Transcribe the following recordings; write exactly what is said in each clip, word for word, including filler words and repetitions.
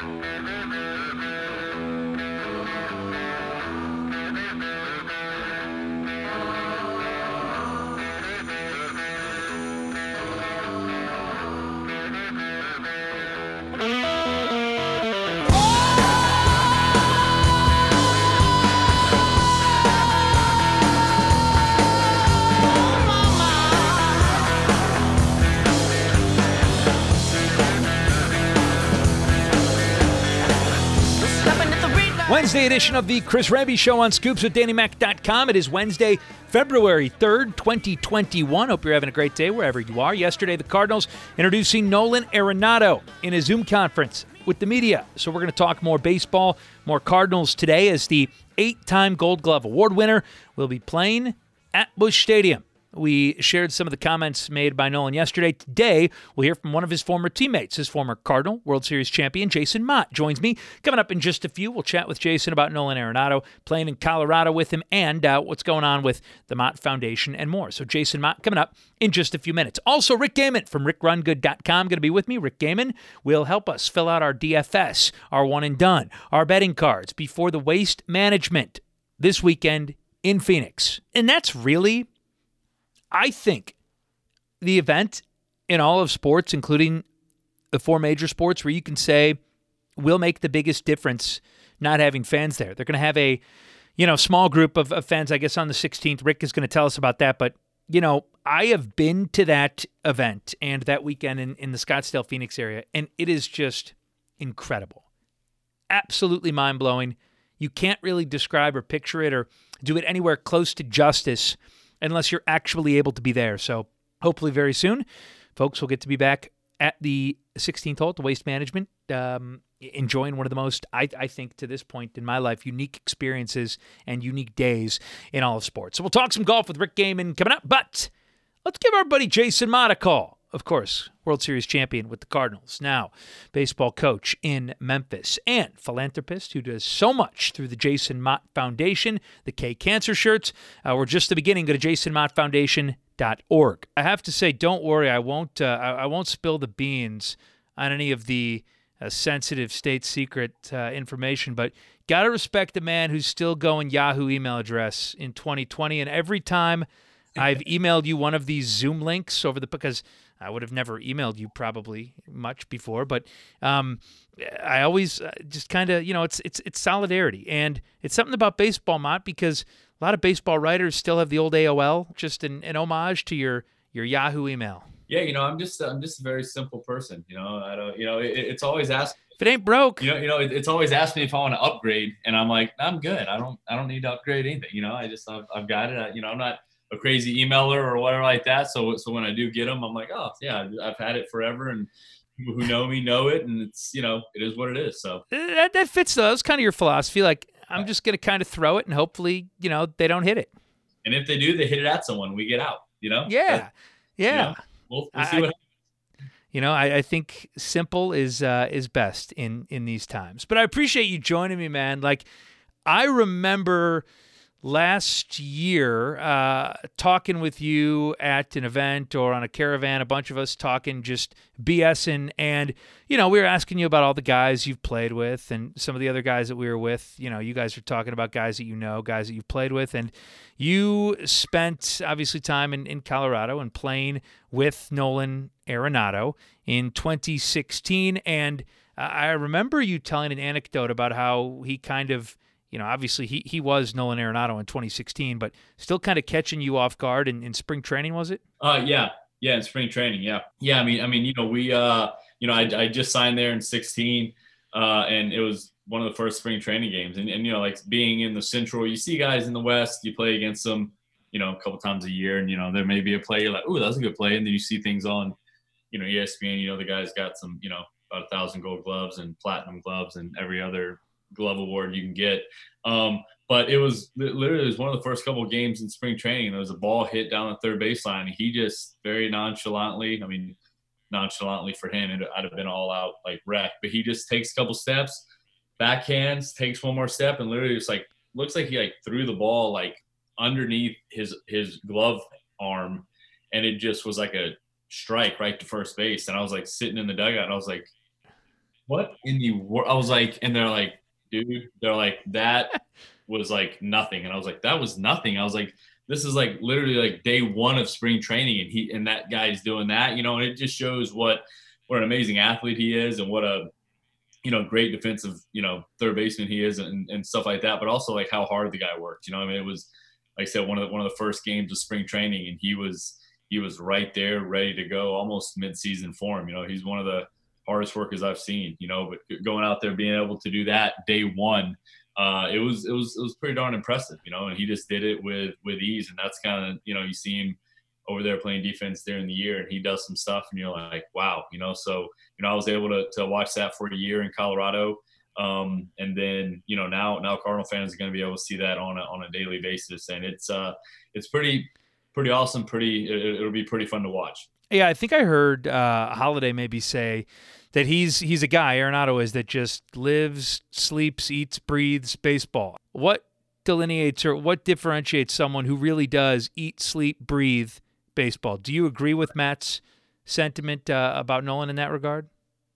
Wednesday edition of the Chris Raby Show on Scoops with Danny Mac dot com. It is Wednesday, February third, twenty twenty-one. Hope you're having a great day wherever you are. Yesterday, the Cardinals introducing Nolan Arenado in a Zoom conference with the media. So we're going to talk more baseball, more Cardinals today, as the eight-time Gold Glove Award winner will be playing at Busch Stadium. We shared some of the comments made by Nolan yesterday. Today, we'll hear from one of his former teammates. His former Cardinal World Series champion, Jason Motte, joins me. Coming up in just a few, we'll chat with Jason about Nolan Arenado, playing in Colorado with him, and uh, what's going on with the Motte Foundation and more. So Jason Motte coming up in just a few minutes. Also, Rick Gehman from Rick Run Good dot com going to be with me. Rick Gehman will help us fill out our D F S, our one and done, our betting cards before the Waste Management this weekend in Phoenix. And that's really, I think, the event in all of sports, including the four major sports, where you can say will make the biggest difference not having fans there. They're going to have a, you know, small group of, of fans, I guess, on the sixteenth. Rick is going to tell us about that. But, you know, I have been to that event and that weekend in, in the Scottsdale, Phoenix area, and it is just incredible. Absolutely mind-blowing. You can't really describe or picture it or do it anywhere close to justice unless you're actually able to be there. So hopefully very soon, folks will get to be back at the sixteenth hole at the Waste Management, um, enjoying one of the most, I, I think, to this point in my life, unique experiences and unique days in all of sports. So we'll talk some golf with Rick Gehman coming up, but let's give our buddy Jason Motte a call. Of course, World Series champion with the Cardinals, now baseball coach in Memphis, and philanthropist who does so much through the Jason Motte Foundation, the K Cancer shirts. Uh, we're just the beginning. Go to jason motte foundation dot org. I have to say, don't worry, I won't. Uh, I, I won't spill the beans on any of the uh, sensitive state secret uh, information, but gotta respect a man who's still going Yahoo email address in twenty twenty, and every time I've emailed you one of these Zoom links over the because. I would have never emailed you probably much before, but um, I always uh, just kind of, you know, it's it's it's solidarity. And it's something about baseball, Mott, because a lot of baseball writers still have the old A O L, just an, an homage to your your Yahoo email. Yeah, you know, I'm just I'm just a very simple person. You know, I don't, you know, it, it's always asked. If it ain't broke, you know, you know, it, it's always asked me if I want to upgrade, and I'm like, I'm good. I don't I don't need to upgrade anything. You know, I just I've, I've got it. I, you know, I'm not a crazy emailer or whatever like that. So, so when I do get them, I'm like, oh yeah, I've had it forever, and people who know me know it, and it's, you know, it is what it is. So that, that fits though. That's kind of your philosophy. Like, I'm just going to kind of throw it, and hopefully, you know, they don't hit it. And if they do, they hit it at someone, we get out, you know? Yeah. But, yeah. You know, we'll, we'll see I, what happens. You know, I, I think simple is, uh, is best in, in these times, but I appreciate you joining me, man. Like, I remember last year, uh, talking with you at an event or on a caravan, a bunch of us talking, just BSing, and, you know, we were asking you about all the guys you've played with and some of the other guys that we were with. You know, you guys are talking about guys that you know, guys that you've played with, and you spent, obviously, time in, in Colorado and playing with Nolan Arenado in twenty sixteen, and uh, I remember you telling an anecdote about how he kind of, you know, obviously he he was Nolan Arenado in twenty sixteen, but still kind of catching you off guard in, in spring training, was it? Uh, yeah, yeah, in spring training, yeah, yeah. I mean, I mean, you know, we, uh, you know, I, I just signed there in sixteen, uh, and it was one of the first spring training games, and and you know, like being in the Central, you see guys in the West, you play against them, you know, a couple times a year, and you know, there may be a play you're like, oh, that's a good play, and then you see things on, you know, E S P N, you know, the guy's got some, you know, about a thousand Gold Gloves and platinum gloves and every other glove award you can get. Um, but it was literally, it was one of the first couple of games in spring training. There was a ball hit down the third baseline, and he just very nonchalantly, I mean, nonchalantly for him, it, I'd have been all out like wreck, but he just takes a couple steps, backhands, takes one more step, and literally just like, looks like he like threw the ball like underneath his, his glove arm. And it just was like a strike right to first base. And I was like sitting in the dugout, and I was like, what in the world? I was like, and they're like, dude, they're like, that was like nothing. And I was like, that was nothing. I was like, this is like literally like day one of spring training, and he and that guy's doing that, you know, and it just shows what what an amazing athlete he is, and what a you know great defensive you know third baseman he is, and, and stuff like that. But also like how hard the guy worked. You know, I mean, it was like I said, one of the one of the first games of spring training, and he was he was right there, ready to go, almost mid-season form. You know, he's one of the hardest workers I've seen. You know, but going out there, being able to do that day one, uh, it was it was it was pretty darn impressive. You know, and he just did it with with ease, and that's kind of you know you see him over there playing defense during the year, and he does some stuff, and you're like, wow, you know. So you know, I was able to to watch that for a year in Colorado. Um, and then, you know, now, now Cardinal fans are going to be able to see that on a, on a daily basis. And it's, uh, it's pretty, pretty awesome. Pretty, it, it'll be pretty fun to watch. Yeah. I think I heard, uh, Holiday maybe say that he's, he's a guy, Arenado is, that just lives, sleeps, eats, breathes baseball. What delineates or what differentiates someone who really does eat, sleep, breathe baseball? Do you agree with Matt's sentiment, uh, about Nolan in that regard?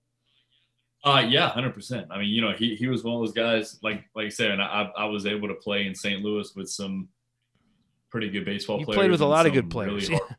Uh, yeah, one hundred percent. I mean, you know, he, he was one of those guys, like like I said, and I, I was able to play in Saint Louis with some pretty good baseball you players. You played with a lot of really good players. Hard,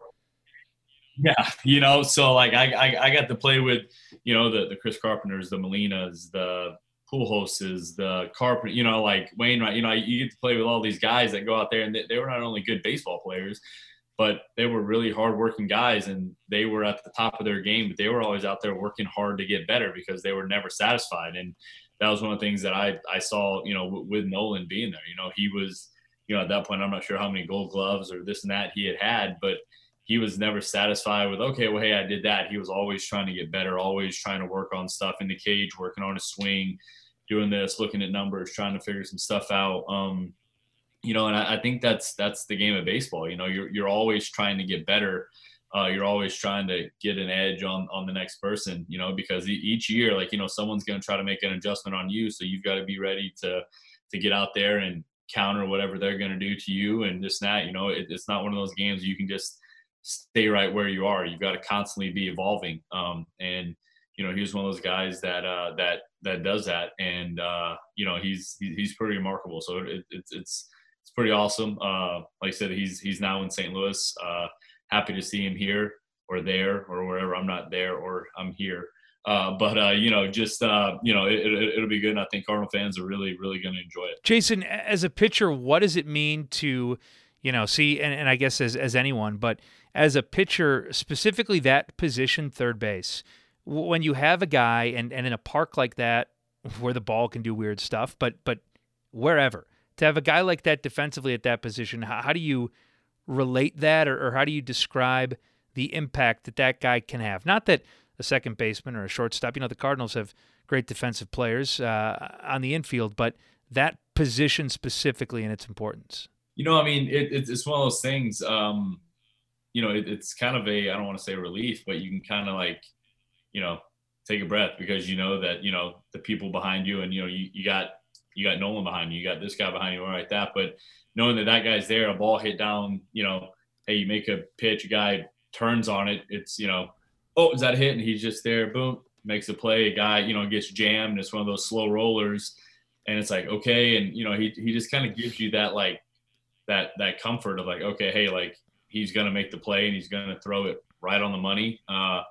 yeah, you know, so like I, I I got to play with, you know, the, the Chris Carpenters, the Molinas, the Pujoses, the Carpenter, you know, like Wainwright, you know, you get to play with all these guys that go out there, and they, they were not only good baseball players, but they were really hardworking guys, and they were at the top of their game, but they were always out there working hard to get better because they were never satisfied. And that was one of the things that I, I saw, you know, w- with Nolan being there. You know, he was, you know, at that point, I'm not sure how many gold gloves or this and that he had had, but he was never satisfied with, okay, well, hey, I did that. He was always trying to get better, always trying to work on stuff in the cage, working on his swing, doing this, looking at numbers, trying to figure some stuff out. Um, You know, and I, I think that's that's the game of baseball. You know, you're you're always trying to get better. Uh, you're always trying to get an edge on on the next person. You know, because e- each year, like you know, someone's going to try to make an adjustment on you, so you've got to be ready to to get out there and counter whatever they're going to do to you and this and that. You know, it, it's not one of those games you can just stay right where you are. You've got to constantly be evolving. Um, and you know, he's one of those guys that uh, that that does that, and uh, you know, he's he's pretty remarkable. So it, it's it's it's pretty awesome. Uh, like I said, he's he's now in Saint Louis. Uh, happy to see him here or there or wherever. I'm not there or I'm here. Uh, but, uh, you know, just, uh, you know, it, it, it'll be good. And I think Cardinal fans are really, really going to enjoy it. Jason, as a pitcher, what does it mean to, you know, see, and, and I guess as, as anyone, but as a pitcher, specifically that position, third base, when you have a guy and, and in a park like that where the ball can do weird stuff, but but wherever, to have a guy like that defensively at that position, how, how do you relate that, or, or how do you describe the impact that that guy can have? Not that a second baseman or a shortstop, you know, the Cardinals have great defensive players uh, on the infield, but that position specifically and its importance. You know, I mean, it, it's it's one of those things. Um, you know, it, it's kind of a, I don't want to say relief, but you can kind of like, you know, take a breath because you know that, you know, the people behind you, and you know, you, you got you got Nolan behind you, you got this guy behind you, all like that. But knowing that that guy's there, a ball hit down, you know, hey, you make a pitch, a guy turns on it, it's, you know, oh, is that a hit? And he's just there, boom, makes a play. A guy, you know, gets jammed. And it's one of those slow rollers, and it's like, okay, and you know, he he just kind of gives you that like that that comfort of like, okay, hey, like he's gonna make the play and he's gonna throw it right on the money. Uh,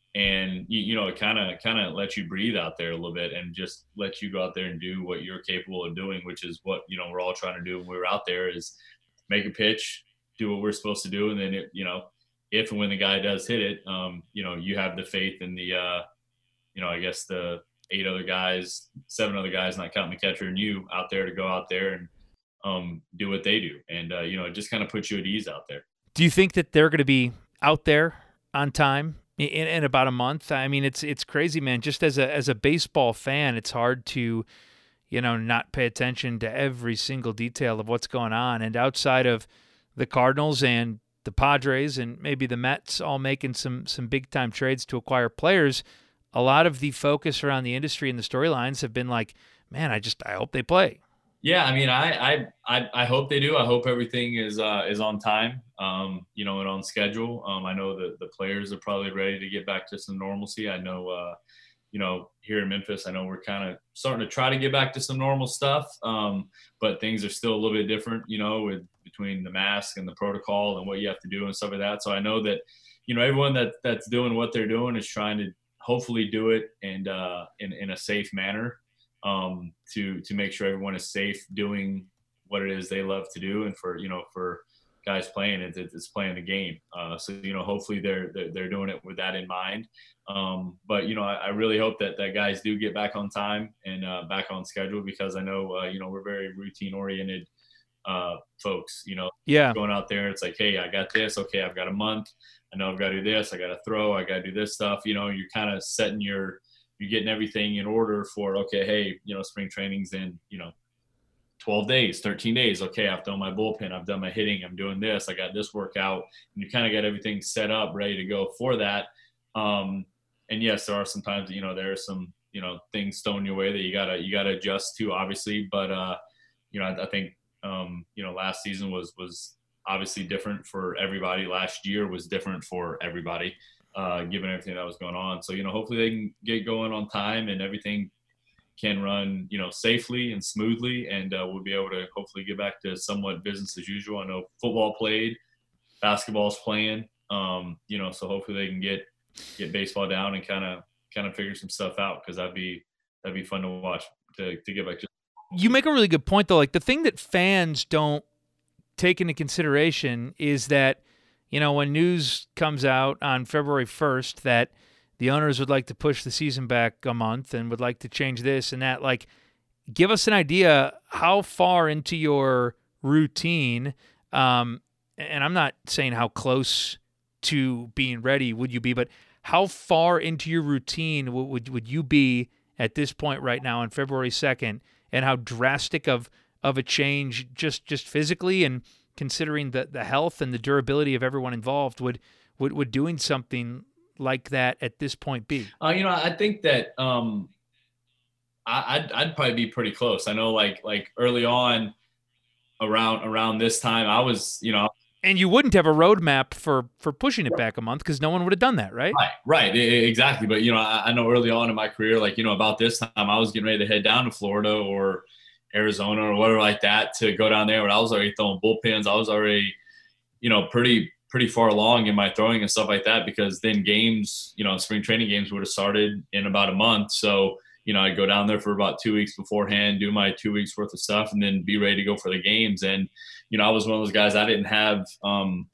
and you, you know, it kind of kind of lets you breathe out there a little bit and just let you go out there and do what you're capable of doing, which is what, you know, we're all trying to do when we're out there, is make a pitch, do what we're supposed to do, and then it, you know, if and when the guy does hit it, um, you know, you have the faith in the, uh, you know, I guess the eight other guys, seven other guys, not counting the catcher and you, out there to go out there and um, do what they do, and uh, you know, it just kind of puts you at ease out there. Do you think that they're going to be out there on time in, in about a month? I mean, it's it's crazy, man. Just as a as a baseball fan, it's hard to, you know, not pay attention to every single detail of what's going on. And outside of the Cardinals and the Padres and maybe the Mets all making some some big time trades to acquire players, a lot of the focus around the industry and the storylines have been like, man, I just I hope they play. Yeah, I mean, I I I hope they do. I hope everything is uh, is on time, um, you know, and on schedule. Um, I know that the players are probably ready to get back to some normalcy. I know, uh, you know, here in Memphis, I know we're kind of starting to try to get back to some normal stuff, um, but things are still a little bit different, you know, with between the mask and the protocol and what you have to do and stuff like that. So I know that, you know, everyone that that's doing what they're doing is trying to hopefully do it and uh, in in a safe manner, um, to to make sure everyone is safe doing what it is they love to do, and for you know for guys playing it, it's playing the game. Uh, so you know, hopefully they're, they're they're doing it with that in mind. Um, but you know, I, I really hope that that guys do get back on time and uh, back on schedule, because I know uh, you know we're very routine oriented uh, folks. You know, yeah, going out there, it's like, hey, I got this. Okay, I've got a month. I know I've got to do this. I got to throw. I got to do this stuff. You know, you're kind of setting your, you're getting everything in order for, okay, hey, you know, spring training's in, you know, twelve days, thirteen days. Okay, I've done my bullpen. I've done my hitting. I'm doing this. I got this workout. And you kind of got everything set up, ready to go for that. Um, and yes, there are some times, you know, there are some, you know, things thrown your way that you gotta, you gotta adjust to, obviously. But, uh, you know, I, I think, um, you know, last season was, was obviously different for everybody. Last year was different for everybody, uh, given everything that was going on. So, you know, hopefully they can get going on time and everything can run, you know, safely and smoothly, and uh, we'll be able to hopefully get back to somewhat business as usual. I know football played, basketball's playing, um, you know, so hopefully they can get get baseball down and kind of kind of figure some stuff out, because that'd be that'd be fun to watch, to to get back to. You make a really good point though. Like, the thing that fans don't take into consideration is that, you know, when news comes out on February first that the owners would like to push the season back a month and would like to change this and that, like, give us an idea how far into your routine, um, and I'm not saying how close to being ready would you be, but how far into your routine would, would, would you be at this point right now on February second, and how drastic of, of a change just, just physically and considering the, the health and the durability of everyone involved would, would, would doing something like that at this point be? Uh, you know, I think that um, I, I'd, I'd probably be pretty close. I know, like like early on, around around this time, I was, you know. And you wouldn't have a roadmap for for pushing it back a month, because no one would have done that, right? Right, right, exactly. But you know, I, I know early on in my career, like, you know, about this time, I was getting ready to head down to Florida or Arizona or whatever like that to go down there. Where I was already throwing bullpens. I was already, you know, pretty. pretty far along in my throwing and stuff like that, because then games, you know, spring training games would have started in about a month. So, you know, I'd go down there for about two weeks beforehand, do my two weeks worth of stuff, and then be ready to go for the games. And, you know, I was one of those guys, I didn't have, um,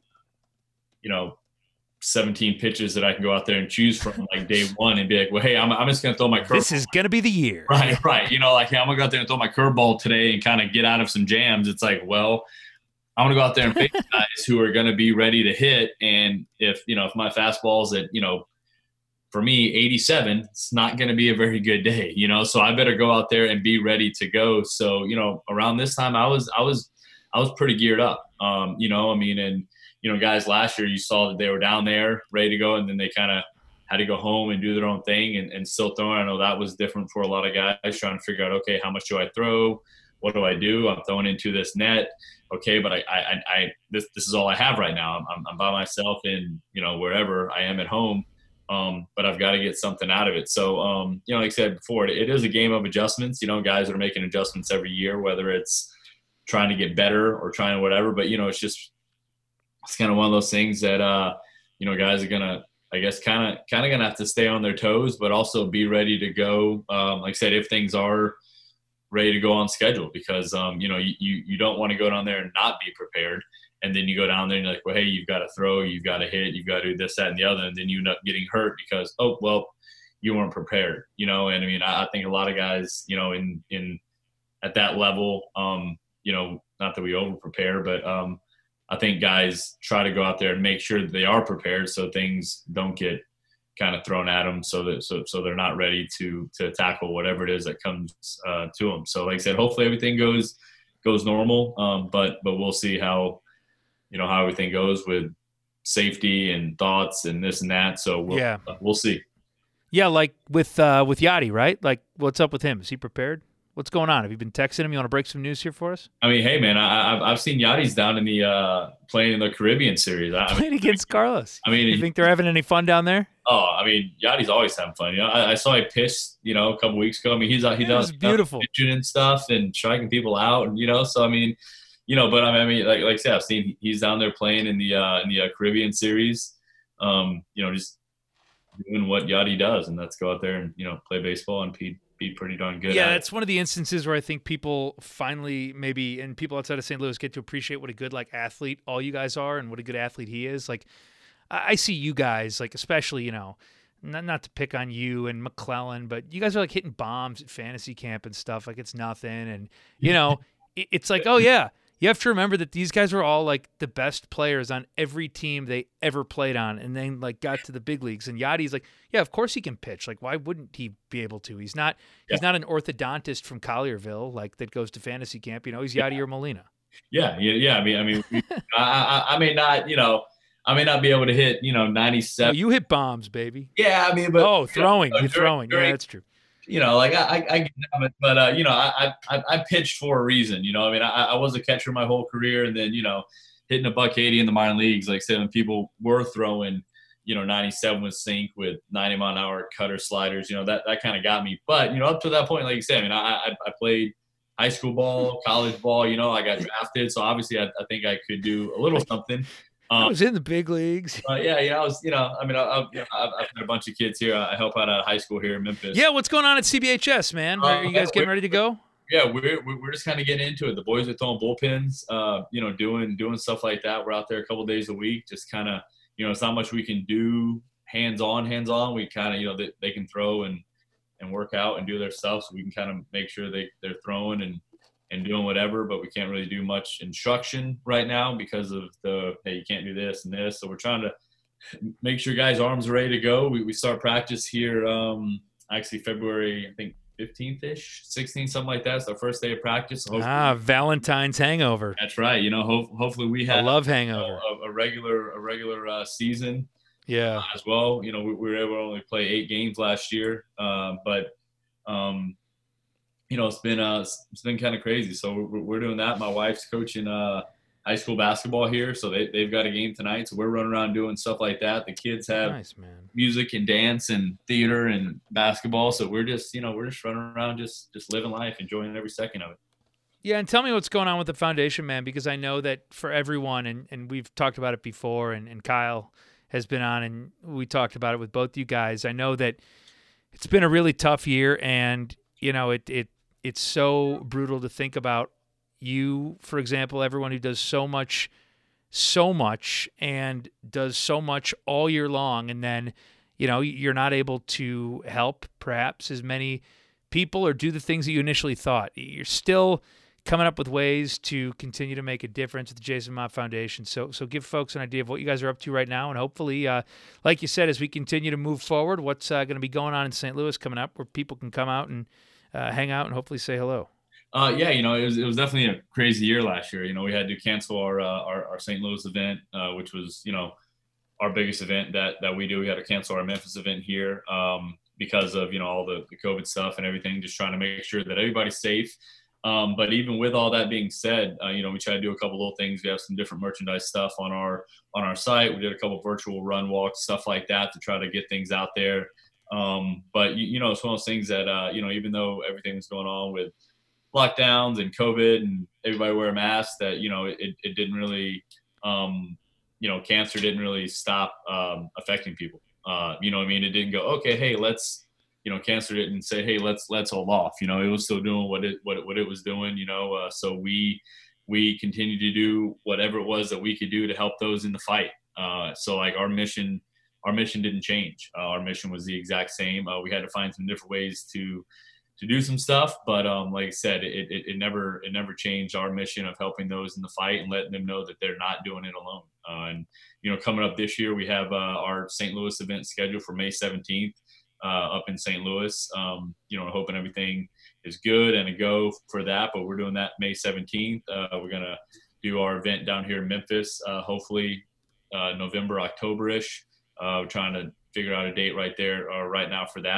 you know, seventeen pitches that I can go out there and choose from like day one and be like, well, hey, I'm, I'm just going to throw my curveball. This is going to be the year. Right, right. You know, like, hey, I'm going to go out there and throw my curveball today and kind of get out of some jams. It's like, well, I want to go out there and face guys who are going to be ready to hit. And if, you know, if my fastball's at, you know, for me, eighty-seven, it's not going to be a very good day, you know, so I better go out there and be ready to go. So, you know, around this time I was, I was, I was pretty geared up, um, you know, I mean, and, you know, guys last year, you saw that they were down there ready to go, and then they kind of had to go home and do their own thing and, and still throwing. I know that was different for a lot of guys trying to figure out, okay, how much do I throw? What do I do? I'm throwing into this net. Okay, but I, I, I, this, this is all I have right now. I'm, I'm by myself in, you know, wherever I am at home, um, but I've got to get something out of it. So, um, you know, like I said before, it, it is a game of adjustments. You know, guys are making adjustments every year, whether it's trying to get better or trying whatever. But you know, it's just, it's kind of one of those things that, uh, you know, guys are gonna, I guess, kind of, kind of gonna have to stay on their toes, but also be ready to go. Um, like I said, if things are ready to go on schedule, because, um, you know, you, you don't want to go down there and not be prepared. And then you go down there and you're like, well, hey, you've got to throw, you've got to hit, you've got to do this, that, and the other. And then you end up getting hurt because, oh, well, you weren't prepared, you know? And I mean, I, I think a lot of guys, you know, in, in, at that level, um, you know, not that we over prepare, but, um, I think guys try to go out there and make sure that they are prepared so things don't get kind of thrown at them, so that so so they're not ready to to tackle whatever it is that comes uh, to them. So like I said, hopefully everything goes goes normal, um, but but we'll see how you know how everything goes with safety and thoughts and this and that. So we'll, yeah, uh, we'll see. Yeah, like with uh, with Yadi, right? Like, what's up with him? Is he prepared? What's going on? Have you been texting him? You want to break some news here for us? I mean, hey man, I, I've I've seen Yachty's down in the uh, playing in the Caribbean series. I, Playing against Carlos. I mean, you think they're having any fun down there? Oh, I mean, Yachty's always having fun. You know, I, I saw he pitched, you know, a couple weeks ago. I mean, he's out, he Yeah, it does was beautiful. pitching and stuff and striking people out, and you know, so I mean, you know, but I mean, like like I said, I've seen he's down there playing in the uh, in the uh, Caribbean series. Um, you know, just doing what Yachty does, and let's go out there and you know play baseball and be be pretty darn good. Yeah, at that's it. one of the instances where I think people finally maybe and people outside of Saint Louis get to appreciate what a good like athlete all you guys are and what a good athlete he is. Like I, I see you guys, like especially you know. Not, not to pick on you and McClellan, but you guys are like hitting bombs at fantasy camp and stuff like it's nothing. And, you know, it, it's like, oh, yeah, you have to remember that these guys were all like the best players on every team they ever played on and then like got to the big leagues. And Yachty's like, yeah, of course he can pitch. Like, why wouldn't he be able to? He's not he's Yeah. not an orthodontist from Collierville like that goes to fantasy camp. You know, he's Yachty Yeah. or Molina. Yeah, yeah, yeah. I mean, I mean, we, I, I, I may not, you know, I may not be able to hit, you know, No, ninety-seven. you hit bombs, baby. Yeah, I mean, but Oh, throwing. you know, You're during- throwing. during- Yeah, that's true. you know, like I, I, I get that, but uh, you know, I, I, I pitched for a reason. You know, I mean, I, I was a catcher my whole career, and then you know, hitting a buck eighty in the minor leagues, like I said, when people were throwing, you know, ninety-seven with sink with ninety mile an hour cutter sliders, you know, that that kind of got me. But you know, up to that point, like you said, I mean, I, I, I played high school ball, college ball. You know, I got drafted, so obviously, I, I think I could do a little something. I Um, was in the big leagues. uh, yeah, yeah, I was, you know, I mean, I, I, you know, I've, I've had a bunch of kids here. I help out at high school here in Memphis. Yeah, what's going on at C B H S, man? Uh, Are you guys getting ready to go? Yeah, we're we're we're just kind of getting into it. The boys are throwing bullpens, uh, you know, doing doing stuff like that. We're out there a couple days a week, just kind of, you know, it's not much we can do hands on, hands on. We kind of, you know, they, they can throw and and work out and do their stuff, so we can kind of make sure they they're throwing and and doing whatever. But we can't really do much instruction right now because of the hey, you can't do this and this. So we're trying to make sure guys' arms are ready to go. We we start practice here, um, actually February, I think. fifteenth-ish, sixteenth, something like that. It's our first day of practice. So Ah, Valentine's hangover. that's right. You know, ho- hopefully we I have love you know, hangover. a, a regular a regular uh, season Yeah. as well. You know, we, we were able to only play eight games last year, uh, but um, you know, it's been uh, it's been kind of crazy. So we're, we're doing that. My wife's coaching uh, high school basketball here, so they they've got a game tonight. So we're running around doing stuff like that. The kids have Nice, man. music and dance and theater and basketball. So we're just, you know, we're just running around, just, just living life, enjoying every second of it. Yeah, and tell me what's going on with the foundation, man, because I know that for everyone, and, and we've talked about it before, and, and Kyle has been on, and we talked about it with both you guys. I know that it's been a really tough year, and, you know, it it it's so brutal to think about you, for example, everyone who does so much, so much, and does so much all year long, and then, you know, you're not able to help perhaps as many people or do the things that you initially thought. You're still coming up with ways to continue to make a difference with the Jason Mott Foundation. So so give folks an idea of what you guys are up to right now, and hopefully, uh, like you said, as we continue to move forward, what's uh, going to be going on in Saint Louis coming up where people can come out and uh, hang out and hopefully say hello. Uh, yeah, you know, it was it was definitely a crazy year last year. You know, we had to cancel our uh, our, our Saint Louis event, uh, which was, you know, our biggest event that that we do. We had to cancel our Memphis event here um, because of, you know, all the, the COVID stuff and everything, just trying to make sure that everybody's safe. Um, but even with all that being said, uh, you know, we try to do a couple little things. We have some different merchandise stuff on our on our site. We did a couple virtual run walks, stuff like that, to try to get things out there. Um, but you, you know, it's one of those things that uh, you know, even though everything was going on with lockdowns and COVID and everybody wear a mask, that, you know, it, it didn't really, um, you know, cancer didn't really stop um, affecting people. Uh, you know what I mean? It didn't go, okay, hey, let's, you know, cancer didn't say, hey, let's, let's hold off. You know, it was still doing what it, what it, what it was doing, you know? Uh, so we, we continued to do whatever it was that we could do to help those in the fight. Uh, so like our mission, our mission didn't change. Uh, our mission was the exact same. Uh, we had to find some different ways to, to do some stuff, but um, like I said, it, it, it never, it never changed our mission of helping those in the fight and letting them know that they're not doing it alone. Uh, and, you know, coming up this year, we have uh, our Saint Louis event scheduled for May seventeenth uh, up in Saint Louis. Um, you know, hoping everything is good and a go for that, but we're doing that May seventeenth. Uh, we're going to do our event down here in Memphis, uh, hopefully uh, November, October-ish. Uh, we're trying to figure out a date right there uh, right now for that.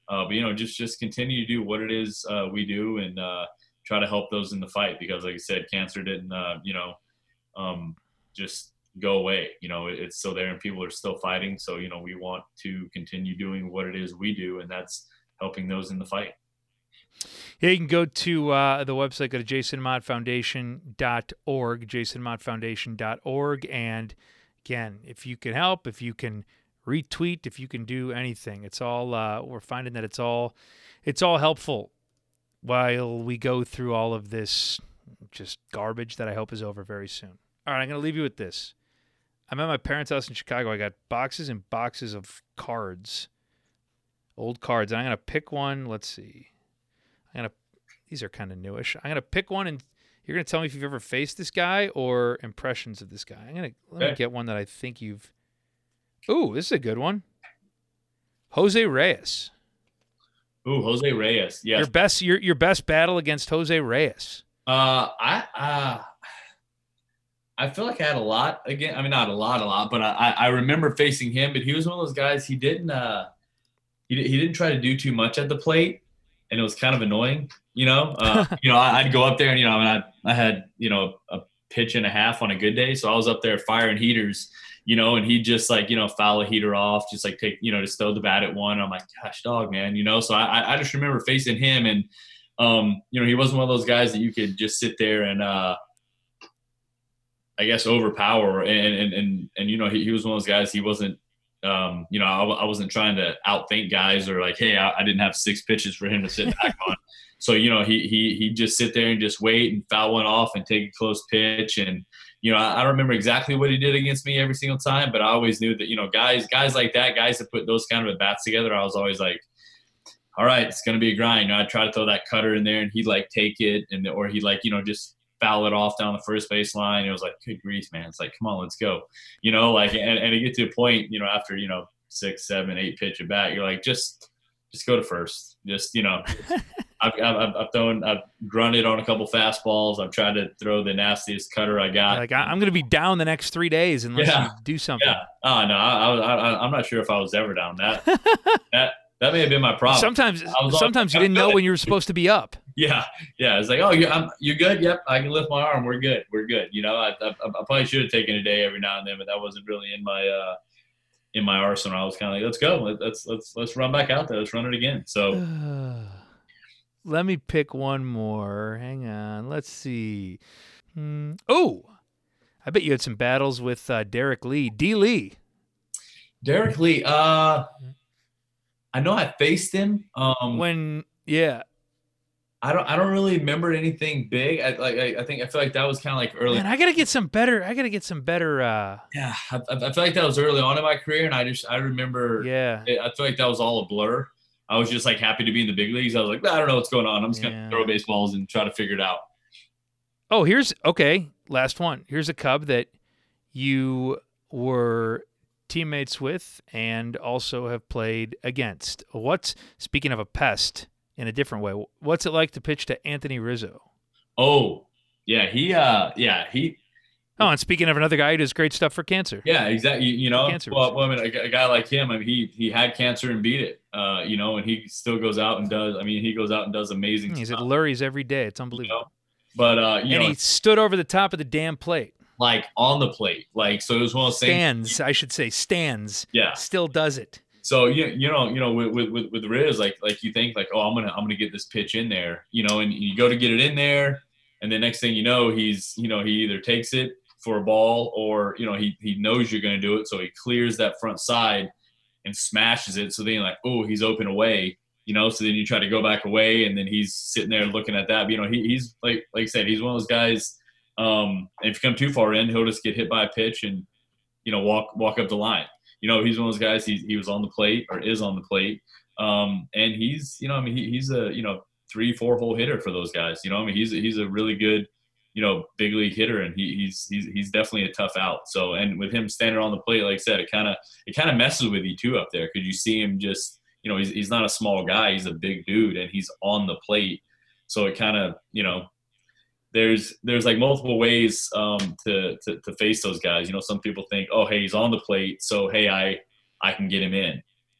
Uh, but, you know, just, just continue to do what it is uh, we do and uh, try to help those in the fight because, like I said, cancer didn't, uh, you know, um, just go away. You know, it's still there and people are still fighting. So, you know, we want to continue doing what it is we do, and that's helping those in the fight. Yeah, you can go to uh, the website, go to jason mott foundation dot org, jason mott foundation dot org. And again, if you can help, if you can retweet, if you can do anything, it's all, uh, we're finding that it's all, it's all helpful while we go through all of this just garbage that I hope is over very soon. All right, I'm going to leave you with this. I'm at my parents' house in Chicago. I got boxes and boxes of cards, old cards. And I'm going to pick one. Let's see. I'm gonna. These are kind of newish. I'm gonna pick one, and you're gonna tell me if you've ever faced this guy or impressions of this guy. I'm gonna let Okay. me get one that I think you've. Ooh, this is a good one. Jose Reyes. Ooh, Jose Reyes. Yes. Your best. Your your best battle against Jose Reyes. Uh, I uh, I feel like I had a lot again. I mean, not a lot, a lot, but I I remember facing him. But he was one of those guys. He didn't uh, he he didn't try to do too much at the plate. And it was kind of annoying, you know. Uh, you know, I, I'd go up there and you know, I mean, I, I had you know a pitch and a half on a good day, so I was up there firing heaters, you know, and he'd just like you know foul a heater off, just like take you know just throw the bat at one. I'm like, gosh, dog, man, you know. So I I just remember facing him, and um, you know, he wasn't one of those guys that you could just sit there and uh, I guess overpower, and and and and you know, he, he was one of those guys. He wasn't. Um, you know, I, I wasn't trying to outthink guys or like, hey, I, I didn't have six pitches for him to sit back on. So, you know, he he he'd just sit there and just wait and foul one off and take a close pitch. And, you know, I, I don't remember exactly what he did against me every single time, but I always knew that, you know, guys, guys like that, guys that put those kind of at bats together, I was always like, all right, it's going to be a grind. You know, I'd try to throw that cutter in there and he'd like take it and, or he'd like, you know, just foul it off down the first base line. It was like, good grief, man. It's like, come on, let's go. You know, like, and, and to get to a point, you know, after, you know, six, seven, eight pitch at bat, you're like, just, just go to first. Just, you know, I've, I've, I've thrown, I've grunted on a couple fastballs. I've tried to throw the nastiest cutter I got. Like I'm going to be down the next three days unless Yeah. you do something. Yeah. Oh no, I, I, I, I'm not sure if I was ever down that. that that may have been my problem. Sometimes, was sometimes like, you didn't I'm know good. when you were supposed to be up. Yeah, yeah. It's like, oh, you, I'm, you good? Yep, I can lift my arm. We're good. We're good. You know, I, I, I probably should have taken a day every now and then, but that wasn't really in my uh, in my arsenal. I was kind of like, let's go. Let's let's let's run back out there. Let's run it again. So let me pick one more. Hang on. Let's see. Hmm. Oh, I bet you had some battles with uh, Derek Lee. D. Lee. Derek Lee. Uh, I know I faced him. Um, when yeah. I don't. I don't really remember anything big. I like. I, I think. I feel like that was kind of like early. Man, I gotta get some better. I gotta get some better. Uh, yeah, I, I feel like that was early on in my career, and I just. I remember. yeah. It, I feel like that was all a blur. I was just like happy to be in the big leagues. I was like, I don't know what's going on. I'm just Yeah. gonna throw baseballs and try to figure it out. Oh, here's okay. Last one. Here's a Cub that you were teammates with and also have played against. What's speaking of a pest in a different way? What's it like to pitch to Anthony Rizzo? Oh, yeah, he. Uh, yeah, he. Oh, and speaking of another guy who does great stuff for cancer. Yeah, exactly. You, you know, Cancer. well, well, I mean, a, a guy like him, I mean, he he had cancer and beat it. Uh, you know, and he still goes out and does. I mean, he goes out and does amazing He's stuff. at Lurie's every day. It's you unbelievable. know? But uh, you and know, he stood over the top of the damn plate. like on the plate, like so it was one of those things. Stands, I should say, stands. Yeah. Still does it. So you you know you know with with with Riz, like like you think like, oh, I'm gonna I'm gonna get this pitch in there, you know, and you go to get it in there, and the next thing you know, he's you know he either takes it for a ball or you know he he knows you're gonna do it, so he clears that front side and smashes it. So then you're like, oh, he's open away, you know. So then you try to go back away, and then he's sitting there looking at that. But, you know, he, he's like like I said, he's one of those guys. Um, if you come too far in, he'll just get hit by a pitch and you know walk walk up the line. You know, he's one of those guys. He he was on the plate or is on the plate, um, and he's you know I mean he, he's a you know three four hole hitter for those guys. You know, I mean he's a, he's a really good you know big league hitter, and he, he's he's he's definitely a tough out. So and with him standing on the plate, like I said, it kind of it kind of messes with you too up there because you see him just you know he's he's not a small guy, he's a big dude, and he's on the plate. So it kind of you know. There's there's like multiple ways um, to, to to face those guys. You know, some people think, oh, hey, he's on the plate, so hey, I I can get him in.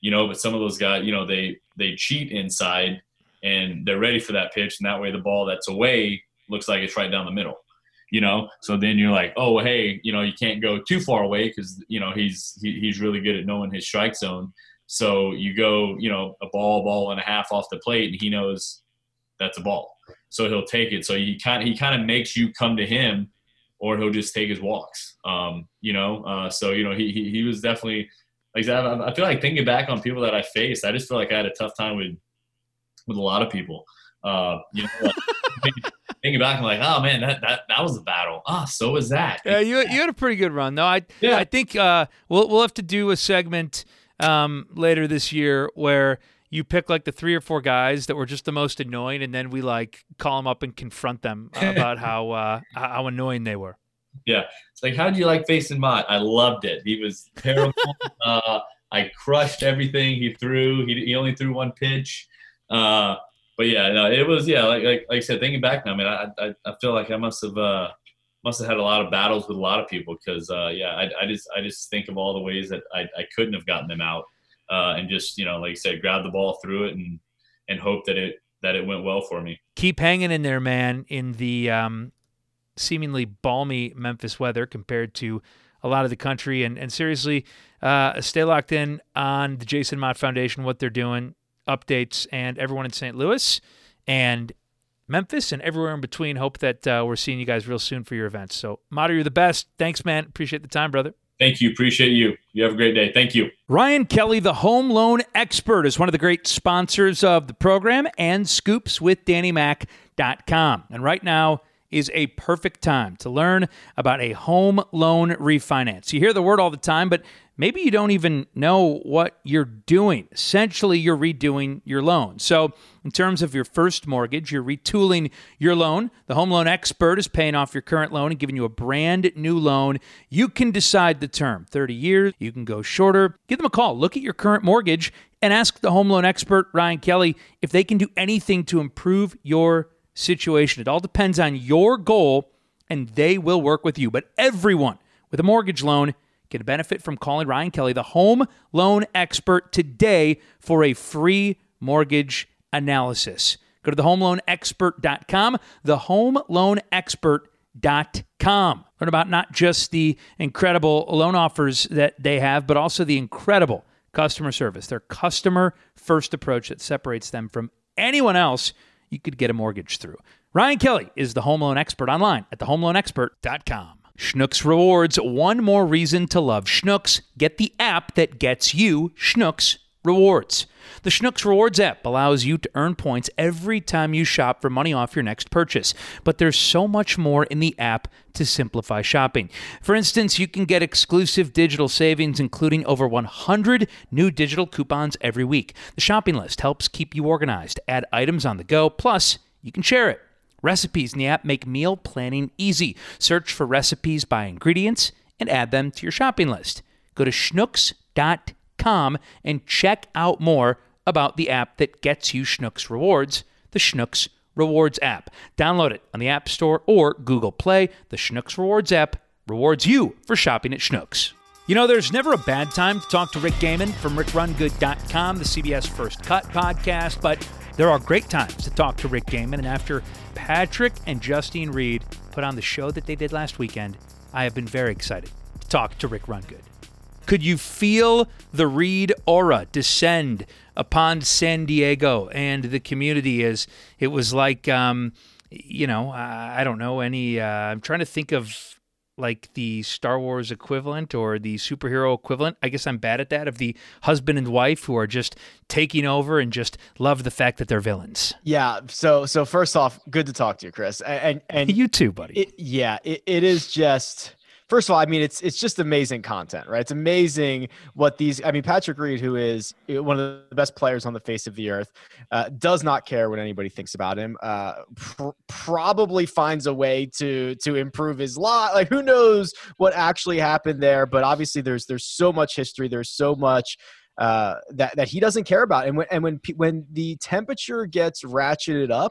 you know, but some of those guys, you know, they, they cheat inside and they're ready for that pitch. And that way the ball that's away looks like it's right down the middle, you know? So then you're like, oh, hey, you know, you can't go too far away because, you know, he's, he, he's really good at knowing his strike zone. So you go, you know, a ball, ball and a half off the plate, and he knows that's a ball. So he'll take it. So he kind of, he kind of makes you come to him, or he'll just take his walks. Um, you know, uh, so, you know, he, he, he was definitely like that. I feel like thinking back on people that I faced, I just feel like I had a tough time with, with a lot of people. Uh, you know, like, thinking back, I'm like, oh man, that, that, that was a battle. Ah, so was that. Yeah. You, you had a pretty good run though. I, yeah. I think, uh, we'll, we'll have to do a segment, um, later this year where you pick like the three or four guys that were just the most annoying, and then we like call them up and confront them about how uh, how annoying they were. Yeah, it's like, how did you like facing Mott? I loved it. He was terrible. uh, I crushed everything he threw. He he only threw one pitch. Uh, but yeah, no, it was yeah. Like like like I said, thinking back now, I mean, I I, I feel like I must have uh, must have had a lot of battles with a lot of people because uh, yeah, I I just I just think of all the ways that I I couldn't have gotten them out. Uh, and just, you know, like you said, grab the ball, through it, and and hope that it that it went well for me. Keep hanging in there, man, in the um, seemingly balmy Memphis weather compared to a lot of the country. And, and seriously, uh, stay locked in on the Jason Mott Foundation, what they're doing, updates, and everyone in Saint Louis and Memphis and everywhere in between. Hope that uh, we're seeing you guys real soon for your events. So, Mott, you're the best. Thanks, man. Appreciate the time, brother. Thank you. Appreciate you. You have a great day. Thank you. Ryan Kelly, the home loan expert, is one of the great sponsors of the program and scoops with Danny Mac dot com. And right now is a perfect time to learn about a home loan refinance. You hear the word all the time, but maybe you don't even know what you're doing. Essentially, you're redoing your loan. So in terms of your first mortgage, you're retooling your loan. The home loan expert is paying off your current loan and giving you a brand new loan. You can decide the term, thirty years. You can go shorter. Give them a call. Look at your current mortgage and ask the home loan expert, Ryan Kelly, if they can do anything to improve your situation. It all depends on your goal, and they will work with you. But everyone with a mortgage loan can benefit from calling Ryan Kelly, the home loan expert, today for a free mortgage analysis. Go to the home loan expert dot com, the home loan expert dot com. Learn about not just the incredible loan offers that they have, but also the incredible customer service, their customer-first approach that separates them from anyone else you could get a mortgage through. Ryan Kelly is the home loan expert online at the home loan expert dot com. Schnucks Rewards, one more reason to love Schnucks. Get the app that gets you Schnucks Rewards. The Schnucks Rewards app allows you to earn points every time you shop for money off your next purchase. But there's so much more in the app to simplify shopping. For instance, you can get exclusive digital savings, including over one hundred new digital coupons every week. The shopping list helps keep you organized, add items on the go, plus you can share it. Recipes in the app make meal planning easy. Search for recipes by ingredients and add them to your shopping list. Go to schnucks dot com and check out more about the app that gets you Schnucks Rewards, the Schnucks Rewards app. Download it on the App Store or Google Play. The Schnucks Rewards app rewards you for shopping at Schnucks. You know, there's never a bad time to talk to Rick Gehman from rick run good dot com, the C B S First Cut podcast, but there are great times to talk to Rick Gehman, and after Patrick and Justine Reed put on the show that they did last weekend, I have been very excited to talk to Rick Run Good. Could you feel the Reed aura descend upon San Diego and the community? As it was like, um, you know, I, I don't know any. Uh, I'm trying to think of like the Star Wars equivalent or the superhero equivalent. I guess I'm bad at that, of the husband and wife who are just taking over and just love the fact that they're villains. Yeah. So, so first off, good to talk to you, Chris. And, and you too, buddy. It, yeah, it, it is just, first of all, I mean, it's, it's just amazing content, right? It's amazing what these, I mean, Patrick Reed, who is one of the best players on the face of the earth, uh, does not care what anybody thinks about him, uh, pr- probably finds a way to, to improve his lot. Like, who knows what actually happened there, but obviously there's, there's so much history. There's so much, uh, that, that he doesn't care about. And when, and when, when the temperature gets ratcheted up,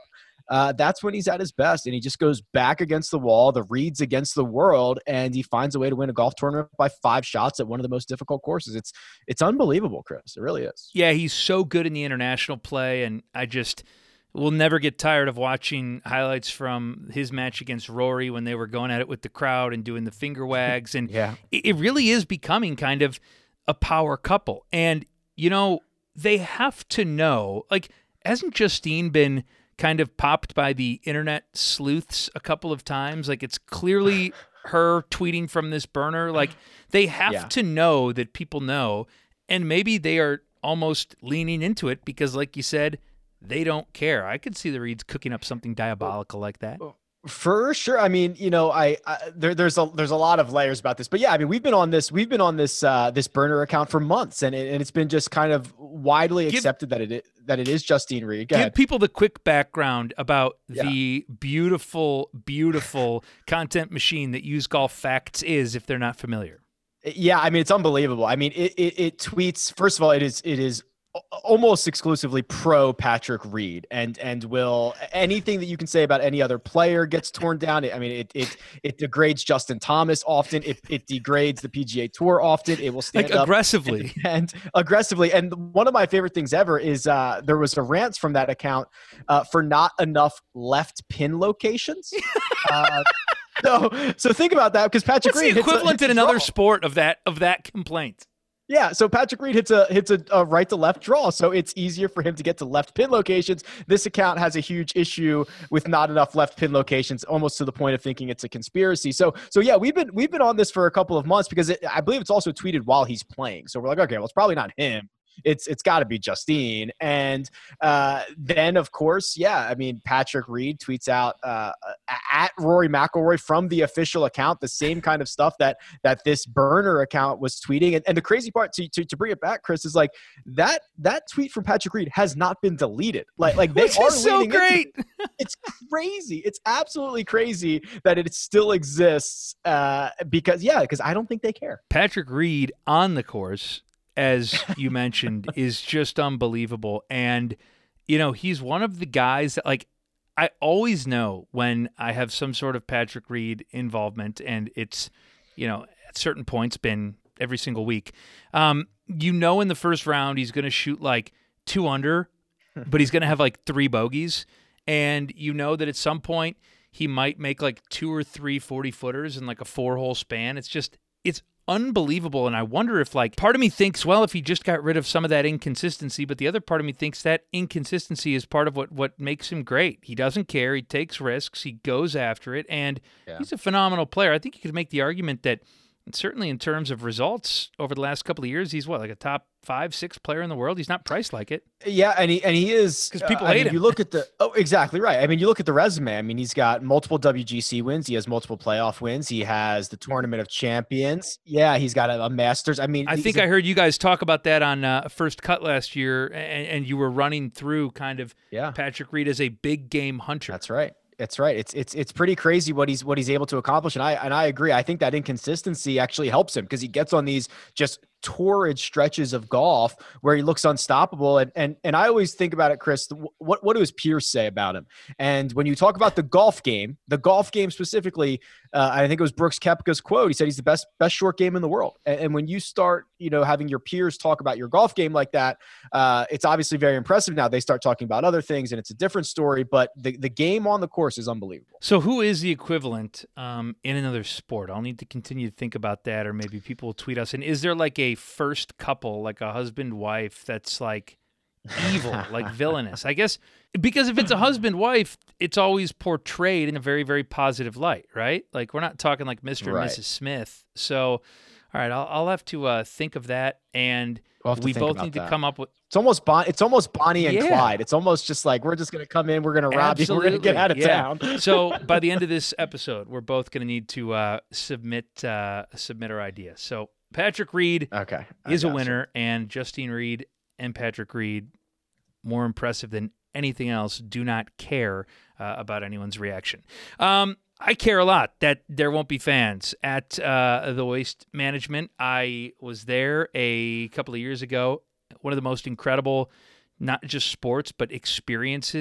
uh, that's when he's at his best. And he just goes back against the wall, the reads against the world, and he finds a way to win a golf tournament by five shots at one of the most difficult courses. It's it's unbelievable, Chris. It really is. Yeah, he's so good in the international play, and I just will never get tired of watching highlights from his match against Rory when they were going at it with the crowd and doing the finger wags. And yeah. it, it really is becoming kind of a power couple. And, you know, they have to know, like, hasn't Justine been kind of popped by the internet sleuths a couple of times? Like, it's clearly her tweeting from this burner. Like, they have yeah. to know that people know, and maybe they are almost leaning into it because, like you said, they don't care. I could see the Reeds cooking up something diabolical like that. For sure. I mean, you know, I, I there, there's a there's a lot of layers about this, but yeah, I mean, we've been on this we've been on this uh, this burner account for months, and it, and it's been just kind of widely give, accepted that it that it is Justine Reed. Go give ahead. people the quick background about Yeah. the beautiful, beautiful content machine that Use Golf Facts is, if they're not familiar. Yeah, I mean, it's unbelievable. I mean, it, it it tweets. First of all, it is it is almost exclusively pro Patrick Reed, and and will anything that you can say about any other player gets torn down. I mean, it it it degrades Justin Thomas often. It it degrades the P G A Tour often. It will stand like up aggressively and, and aggressively. And one of my favorite things ever is uh, there was a rant from that account uh, for not enough left pin locations. uh, so so think about that, because Patrick What's Reed the hits a- equivalent hits in a another draw. sport of that of that complaint. Yeah, so Patrick Reed hits a hits a, a right to left draw, so it's easier for him to get to left pin locations. This account has a huge issue with not enough left pin locations, almost to the point of thinking it's a conspiracy. So, so yeah, we've been we've been on this for a couple of months because it, I believe it's also tweeted while he's playing. So we're like, okay, well, it's probably not him. It's it's got to be Justine. And uh, then, of course, yeah, I mean, Patrick Reed tweets out uh, at Rory McIlroy from the official account the same kind of stuff that that this burner account was tweeting. And, and the crazy part, to, to to bring it back, Chris, is like that that tweet from Patrick Reed has not been deleted. Like like they Which are is so leaning into great. it. It's crazy. It's absolutely crazy that it still exists. Uh, because yeah, because I don't think they care. Patrick Reed on the course, as you mentioned, is just unbelievable. And, you know, he's one of the guys that, like, I always know when I have some sort of Patrick Reed involvement, and it's, you know, at certain points been every single week. Um, you know, in the first round, he's going to shoot like two under, but he's going to have like three bogeys. And you know that at some point he might make like two or three forty footers in like a four hole span. It's just, it's unbelievable. And I wonder if, like, part of me thinks, well, if he just got rid of some of that inconsistency, but the other part of me thinks that inconsistency is part of what what makes him great. He doesn't care. He takes risks. He goes after it, and Yeah. he's a phenomenal player. I think you could make the argument that certainly in terms of results over the last couple of years, he's what, like a top five, six player in the world. He's not priced like it. Yeah, and he and he is 'Cause people uh, I hate mean, him. You look at the oh, exactly right. I mean, you look at the resume. I mean, he's got multiple W G C wins. He has multiple playoff wins. He has the Tournament of Champions. Yeah, he's got a, a Masters. I mean, I he's think a- I heard you guys talk about that on uh, First Cut last year, and, and you were running through kind of yeah. Patrick Reed as a big game hunter. That's right. That's right. It's it's it's pretty crazy what he's what he's able to accomplish, and I and I agree. I think that inconsistency actually helps him because he gets on these just torrid stretches of golf where he looks unstoppable. And and and I always think about it, Chris. What what do his peers say about him? And when you talk about the golf game, the golf game specifically, uh, I think it was Brooks Koepka's quote. He said he's the best best short game in the world. And, and when you start, you know, having your peers talk about your golf game like that, uh, it's obviously very impressive. Now they start talking about other things, and it's a different story. But the the game on the course is unbelievable. So who is the equivalent um, in another sport? I'll need to continue to think about that, or maybe people will tweet us. And is there like a first couple, like a husband-wife that's like evil, like villainous? I guess because if it's a husband-wife, it's always portrayed in a very, very positive light, right? Like we're not talking like Mister Right. and Missus Smith. So, all right, I'll, I'll have to uh, think of that, and We'll have to we think both about need that. to come up with. It's almost bon- It's almost Bonnie and Yeah. Clyde. It's almost just like we're just gonna come in, we're gonna rob you, we're gonna get out of yeah. town. So by the end of this episode, we're both going to need to uh, submit uh, submit our ideas. So Patrick Reed Okay, I is a gotcha. winner, and Justine Reed and Patrick Reed, more impressive than anything else, do not care uh, about anyone's reaction. Um, I care a lot that there won't be fans at uh, the Waste Management. I was there a couple of years ago. One of the most incredible, not just sports, but experiences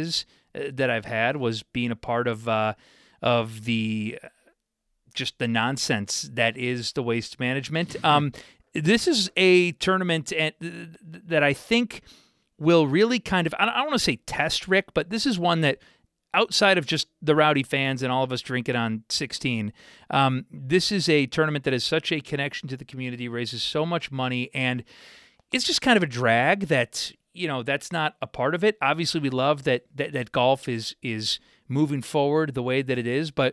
uh, that I've had was being a part of uh, of the just the nonsense that is the waste management. Um, this is a tournament and, uh, that I think will really kind of, I don't, I don't want to say test Rick, but this is one that outside of just the rowdy fans and all of us drinking on sixteen, um, this is a tournament that has such a connection to the community, raises so much money, and it's just kind of a drag that, you know, that's not a part of it. Obviously, we love that that, that golf is is moving forward the way that it is, but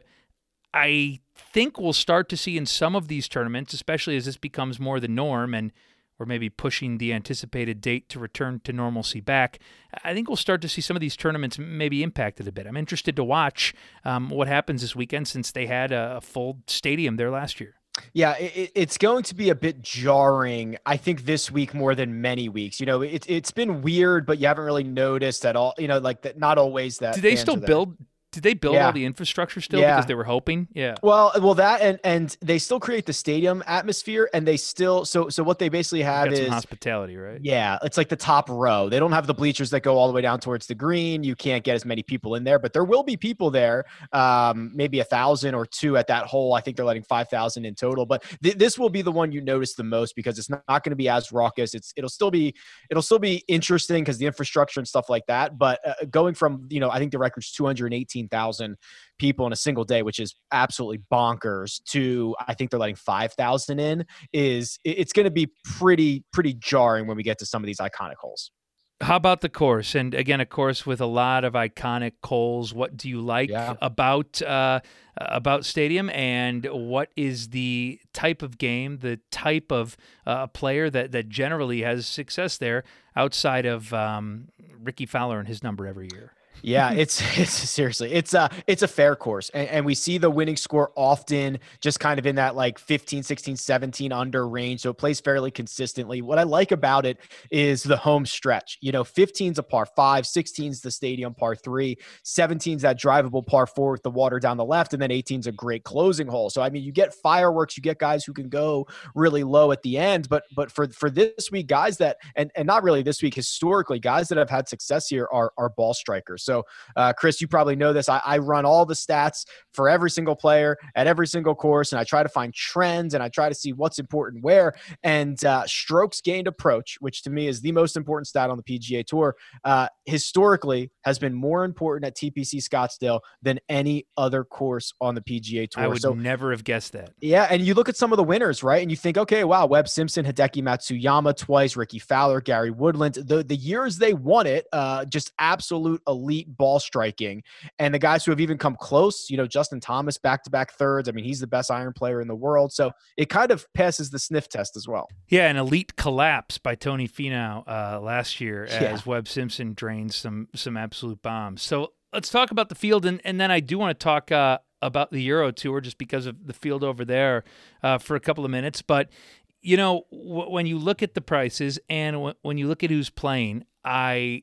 I think we'll start to see in some of these tournaments, especially as this becomes more the norm and we're maybe pushing the anticipated date to return to normalcy back, I think we'll start to see some of these tournaments maybe impacted a bit. I'm interested to watch um, what happens this weekend since they had a full stadium there last year. Yeah, it, it's going to be a bit jarring, I think, this week more than many weeks. You know, it, it's been weird, but you haven't really noticed at all, you know, like that. Not always that. Do they still build? Did they build yeah. all the infrastructure still yeah. because they were hoping? Yeah. Well, well, that and and they still create the stadium atmosphere, and they still so so what they basically have is hospitality, right? Yeah, it's like the top row. They don't have the bleachers that go all the way down towards the green. You can't get as many people in there, but there will be people there. Um, maybe a thousand or two at that hole. I think they're letting five thousand in total. But th- this will be the one you notice the most because it's not, not going to be as raucous. It's it'll still be it'll still be interesting because the infrastructure and stuff like that. But uh, going from you know I think the record's two hundred eighteen thousand people in a single day, which is absolutely bonkers, to I think they're letting five thousand in, is it's going to be pretty, pretty jarring when we get to some of these iconic holes. How about the course? And again, a course with a lot of iconic holes. What do you like yeah. about uh, about Stadium, and what is the type of game, the type of uh, player that, that generally has success there outside of um, Ricky Fowler and his number every year? Yeah, it's it's seriously, it's a, it's a fair course. And, and we see the winning score often just kind of in that like fifteen, sixteen, seventeen under range. So it plays fairly consistently. What I like about it is the home stretch. You know, fifteen's a par five, sixteen's the stadium par three, seventeen's that drivable par four with the water down the left, and then eighteen's a great closing hole. So, I mean, you get fireworks, you get guys who can go really low at the end. But but for, for this week, guys that, and, and not really this week, historically, guys that have had success here are, are ball strikers. So, uh, Chris, you probably know this. I, I run all the stats for every single player at every single course, and I try to find trends, and I try to see what's important where. And uh, strokes gained approach, which to me is the most important stat on the P G A Tour, uh, historically has been more important at T P C Scottsdale than any other course on the P G A Tour. I would so, never have guessed that. Yeah, and you look at some of the winners, right? And you think, okay, wow, Webb Simpson, Hideki Matsuyama twice, Ricky Fowler, Gary Woodland. The, the years they won it, uh, just absolute elite ball striking. And the guys who have even come close, you know, Justin Thomas, back-to-back thirds. I mean, he's the best iron player in the world. So it kind of passes the sniff test as well. Yeah, an elite collapse by Tony Finau uh, last year yeah. as Webb Simpson drains some some absolute bombs. So let's talk about the field, and, and then I do want to talk uh, about the Euro Tour just because of the field over there uh, for a couple of minutes. But, you know, w- when you look at the prices and w- when you look at who's playing, I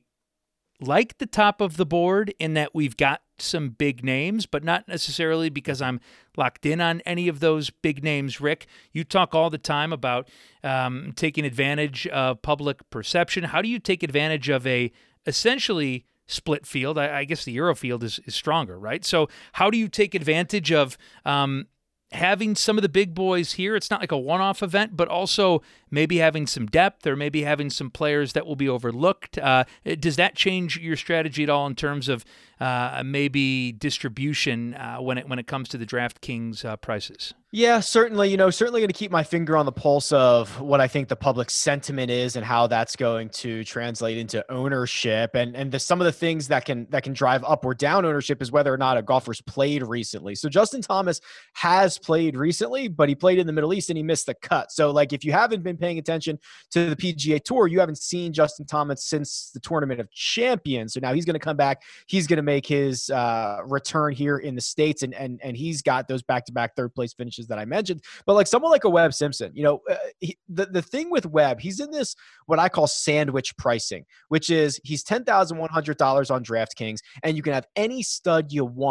like the top of the board in that we've got some big names, but not necessarily because I'm locked in on any of those big names. Rick, you talk all the time about um, taking advantage of public perception. How do you take advantage of a essentially split field? I, I guess the Euro field is, is stronger, right? So how do you take advantage of um, having some of the big boys here? It's not like a one-off event, but also maybe having some depth or maybe having some players that will be overlooked. Uh, does that change your strategy at all in terms of uh, maybe distribution uh, when it when it comes to the DraftKings uh, prices? Yeah, certainly. You know, certainly going to keep my finger on the pulse of what I think the public sentiment is and how that's going to translate into ownership. And and the, some of the things that can that can drive up or down ownership is whether or not a golfer's played recently. So Justin Thomas has played recently, but he played in the Middle East and he missed the cut. So like if you haven't been paying attention to the P G A Tour, you haven't seen Justin Thomas since the Tournament of Champions. So now he's going to come back. He's going to make his uh, return here in the States, and and and he's got those back-to-back third place finishes that I mentioned. But like someone like a Webb Simpson, you know, uh, he, the, the thing with Webb, he's in this, what I call sandwich pricing, which is he's ten thousand one hundred dollars on DraftKings, and you can have any stud you want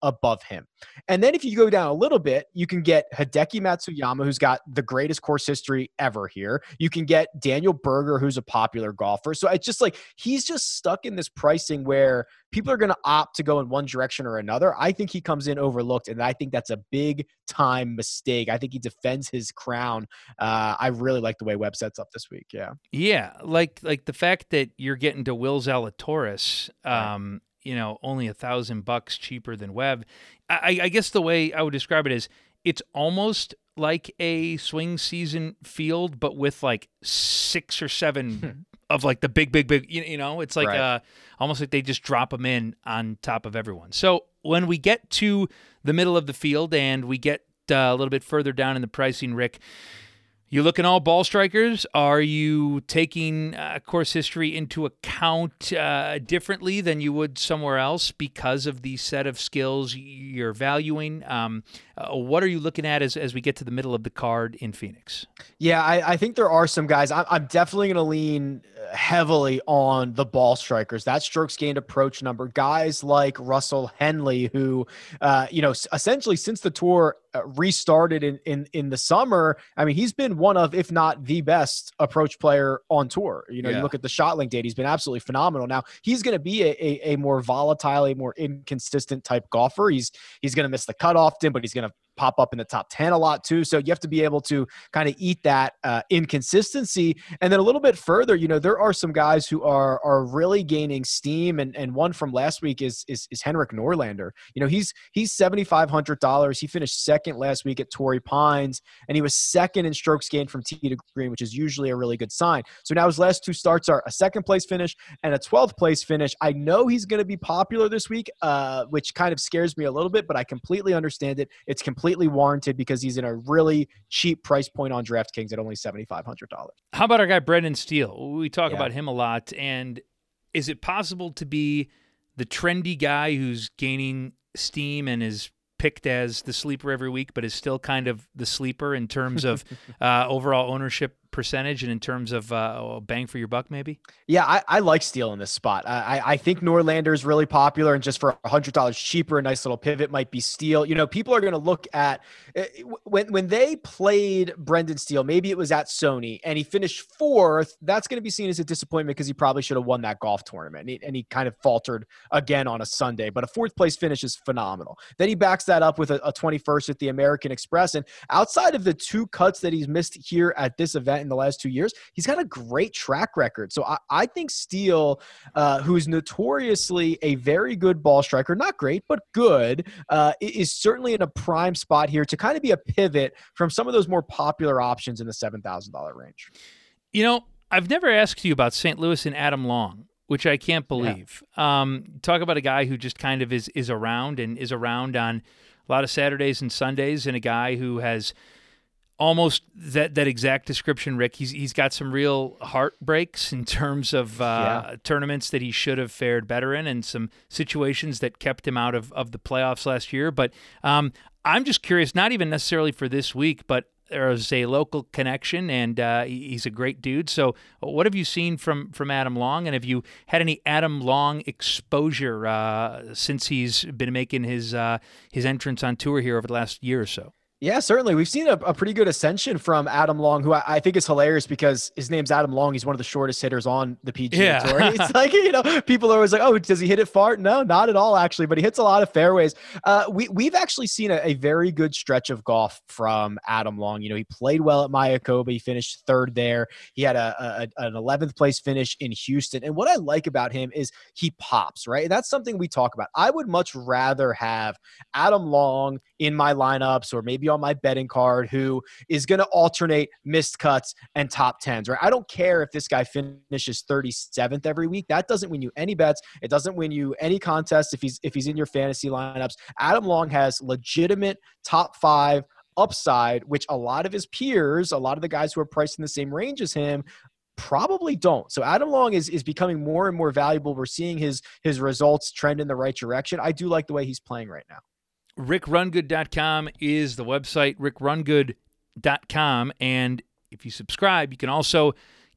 above him. And then if you go down a little bit, you can get Hideki Matsuyama, who's got the greatest course history ever here. You can get Daniel Berger, who's a popular golfer. So it's just like he's just stuck in this pricing where people are going to opt to go in one direction or another. I think he comes in overlooked, and I think that's a big time mistake. I think he defends his crown. Uh, I really like the way Webb sets up this week. Yeah. Yeah. Like, like the fact that you're getting to Will Zalatoris, um, right. you know, only a thousand bucks cheaper than Webb. I, I guess the way I would describe it is it's almost like a swing season field, but with like six or seven of like the big, big, big, you, you know, it's like right. uh, almost like they just drop them in on top of everyone. So when we get to the middle of the field and we get uh, a little bit further down in the pricing, Rick, you looking all ball strikers? Are you taking uh, course history into account uh, differently than you would somewhere else because of the set of skills you're valuing? Um, uh, what are you looking at as, as we get to the middle of the card in Phoenix? Yeah, I, I think there are some guys. I'm, I'm definitely going to lean heavily on the ball strikers. That strokes gained approach number. Guys like Russell Henley, who, uh, you know, essentially since the tour uh, restarted in, in in the summer, I mean, he's been one of, if not the best approach player on tour. You know, yeah. you look at the ShotLink data, he's been absolutely phenomenal. Now, he's going to be a, a, a more volatile, a more inconsistent type golfer. He's he's going to miss the cut often, but he's going to pop up in the top ten a lot too. So you have to be able to kind of eat that uh, inconsistency. And then a little bit further, you know, there are some guys who are are really gaining steam. And and one from last week is is, is Henrik Norlander. You know, he's he's seventy-five hundred dollars. He finished second last week at Torrey Pines, and he was second in strokes gained from tee to green, which is usually a really good sign. So now his last two starts are a second place finish and a twelfth place finish. I know he's going to be popular this week, uh, which kind of scares me a little bit, but I completely understand it. It's completely completely warranted because he's in a really cheap price point on DraftKings at only seventy-five hundred dollars. How about our guy Brendan Steele? We talk yeah. about him a lot. And is it possible to be the trendy guy who's gaining steam and is picked as the sleeper every week, but is still kind of the sleeper in terms of uh, overall ownership percentage and in terms of uh, bang for your buck, maybe? Yeah, I, I like Steele in this spot. I, I think Norlander is really popular, and just for one hundred dollars cheaper, a nice little pivot might be Steele. You know, people are going to look at when when they played Brendan Steele, maybe it was at Sony, and he finished fourth. That's going to be seen as a disappointment because he probably should have won that golf tournament, and he, and he kind of faltered again on a Sunday. But a fourth place finish is phenomenal. Then he backs that up with a, a twenty-first at the American Express, and outside of the two cuts that he's missed here at this event in the last two years, he's got a great track record. So I, I think Steele, uh, who's notoriously a very good ball striker, not great, but good, uh, is certainly in a prime spot here to kind of be a pivot from some of those more popular options in the seven thousand dollars range. You know, I've never asked you about Saint Louis and Adam Long, which I can't believe. Yeah. Um, talk about a guy who just kind of is, is around and is around on a lot of Saturdays and Sundays, and a guy who has almost that, that exact description, Rick. He's he's got some real heartbreaks in terms of uh, yeah. tournaments that he should have fared better in, and some situations that kept him out of, of the playoffs last year. But um, I'm just curious, not even necessarily for this week, but there's a local connection, and uh, he's a great dude. So what have you seen from, from Adam Long, and have you had any Adam Long exposure uh, since he's been making his uh, his entrance on tour here over the last year or so? Yeah, certainly. We've seen a, a pretty good ascension from Adam Long, who I, I think is hilarious because his name's Adam Long. He's one of the shortest hitters on the P G A yeah. Tour. It's like, you know, people are always like, oh, does he hit it far? No, not at all, actually, but he hits a lot of fairways. Uh, we, we've actually seen a, a very good stretch of golf from Adam Long. You know, he played well at Mayakoba. He finished third there. He had a, a an eleventh place finish in Houston. And what I like about him is he pops, right? And that's something we talk about. I would much rather have Adam Long in my lineups or maybe on my betting card who is going to alternate missed cuts and top tens, right? I don't care if this guy finishes thirty-seventh every week. That doesn't win you any bets. It doesn't win you any contests if he's if he's in your fantasy lineups. Adam Long has legitimate top five upside, which a lot of his peers, a lot of the guys who are priced in the same range as him, probably don't. So Adam Long is is becoming more and more valuable. We're seeing his his results trend in the right direction. I do like the way he's playing right now. rick run good dot com is the website, rick run good dot com. And if you subscribe, you can also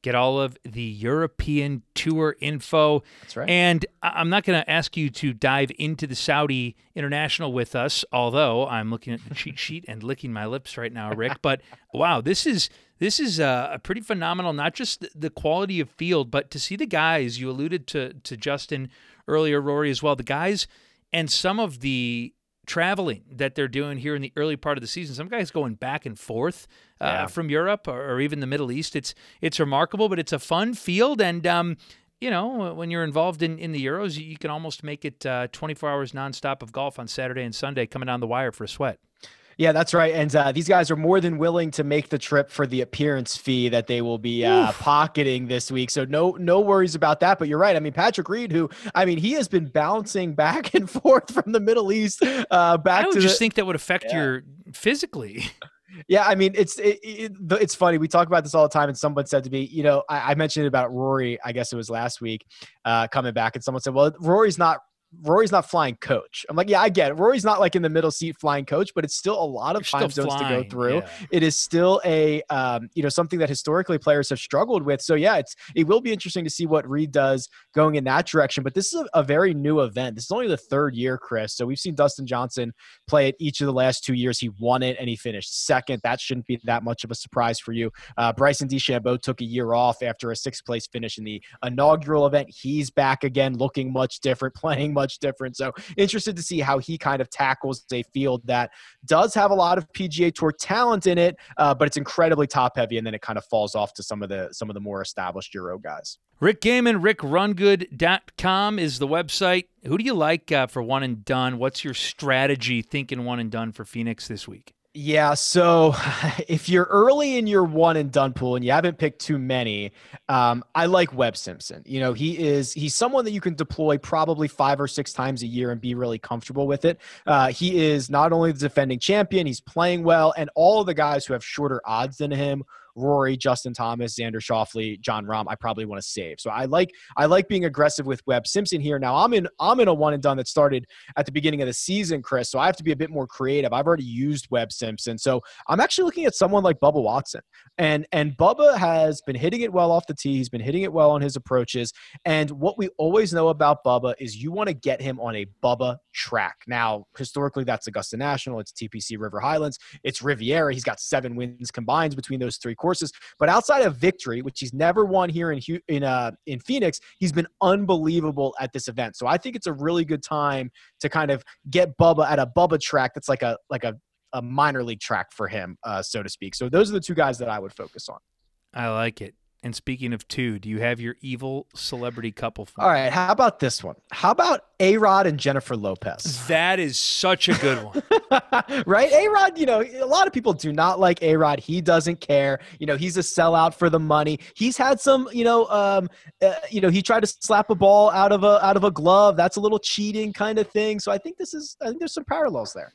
Get all of the European Tour info. That's right. And I- I'm not going to ask you to dive into the Saudi International with us, although I'm looking at the cheat sheet and licking my lips right now, Rick. But wow, this is this is a, a pretty phenomenal, not just the, the quality of field, but to see the guys. You alluded to to Justin earlier, Rory as well. The guys and some of the traveling that they're doing here in the early part of the season. Some guys going back and forth uh, Yeah. from Europe or, or even the Middle East. It's it's remarkable, but it's a fun field. And, um, you know, when you're involved in, in the Euros, you can almost make it uh, twenty-four hours nonstop of golf on Saturday and Sunday coming down the wire for a sweat. Yeah, that's right. And uh, these guys are more than willing to make the trip for the appearance fee that they will be uh, pocketing this week. So no, no worries about that. But you're right. I mean, Patrick Reed, who, I mean, he has been bouncing back and forth from the Middle East uh, back I would to just the, think that would affect Yeah. your physically. Yeah, I mean, it's it, it, it's funny. We talk about this all the time, and someone said to me, you know, I, I mentioned about Rory. I guess it was last week, uh, coming back, and someone said, "Well, Rory's not." Rory's not flying coach. I'm like, yeah, I get it. Rory's not like in the middle seat flying coach, but it's still a lot of You're time still zones to flying, go through. yeah. It is still a, um, you know, something that historically players have struggled with. So yeah, it's, it will be interesting to see what Reed does going in that direction, but this is a, a very new event. This is only the third year, Chris. So we've seen Dustin Johnson play it each of the last two years. He won it and he finished second. That shouldn't be that much of a surprise for you. Uh, Bryson DeChambeau took a year off after a sixth place finish in the inaugural event. He's back again, looking much different, playing much different. So interested to see how he kind of tackles a field that does have a lot of P G A Tour talent in it, uh, but it's incredibly top heavy, and then it kind of falls off to some of the some of the more established Euro guys. Rick Gehman, rick run good dot com is the website. Who do you like uh, for one and done? What's your strategy thinking one and done for Phoenix this week? Yeah, so if you're early in your one and done pool and you haven't picked too many, um, I like Webb Simpson. You know, he is he's someone that you can deploy probably five or six times a year and be really comfortable with it. Uh, he is not only the defending champion, he's playing well, and all of the guys who have shorter odds than him, Rory, Justin Thomas, Xander Schauffele, John Rahm, I probably want to save. So I like I like being aggressive with Webb Simpson here. Now I'm in I'm in a one and done that started at the beginning of the season, Chris. So I have to be a bit more creative. I've already used Webb Simpson. So I'm actually looking at someone like Bubba Watson. And and Bubba has been hitting it well off the tee. He's been hitting it well on his approaches. And what we always know about Bubba is you want to get him on a Bubba track. Now, historically, that's Augusta National. It's T P C River Highlands. It's Riviera. He's got seven wins combined between those three courses. But outside of victory, which he's never won here in in uh, in Phoenix, he's been unbelievable at this event. So I think it's a really good time to kind of get Bubba at a Bubba track that's like a like a, a minor league track for him, uh, so to speak. So those are the two guys that I would focus on. I like it. And speaking of two, do you have your evil celebrity couple for All right, how about this one? How about A-Rod and Jennifer Lopez? That is such a good one. Right? A-Rod, you know, a lot of people do not like A-Rod. He doesn't care. You know, he's a sellout for the money. He's had some, you know, um, uh, you know, he tried to slap a ball out of a out of a glove. That's a little cheating kind of thing. So I think this is, I think there's some parallels there.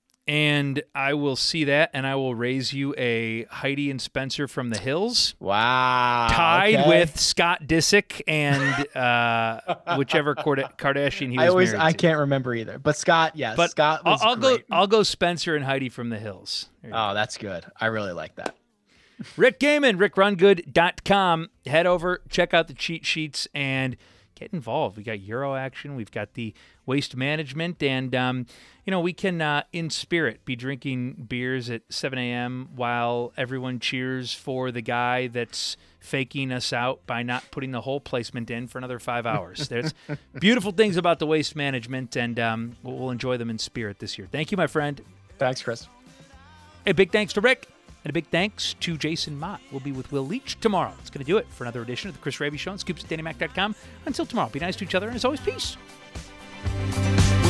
And I will see that, and I will raise you a Heidi and Spencer from the Hills. Wow. Tied okay. with Scott Disick and uh, whichever Kardashian he was I always, married I to. can't remember either. But Scott, yes. But Scott I'll, was I'll go. great. I'll go Spencer and Heidi from the Hills. There you go. Oh, that's good. I really like that. Rick Gehman, rick run good dot com. Head over, check out the cheat sheets, and get involved. We got Euro action. We've got the waste management, and um, you know, we can uh, in spirit be drinking beers at seven a.m. while everyone cheers for the guy that's faking us out by not putting the hole placement in for another five hours. There's beautiful things about the waste management, and um, we'll enjoy them in spirit this year. Thank you, my friend. Thanks, Chris. A big thanks to Rick. And a big thanks to Jason Mott. We'll be with Will Leach tomorrow. It's going to do it for another edition of the Chris Raby Show on scoops at danny mac dot com. Until tomorrow, be nice to each other, and as always, peace.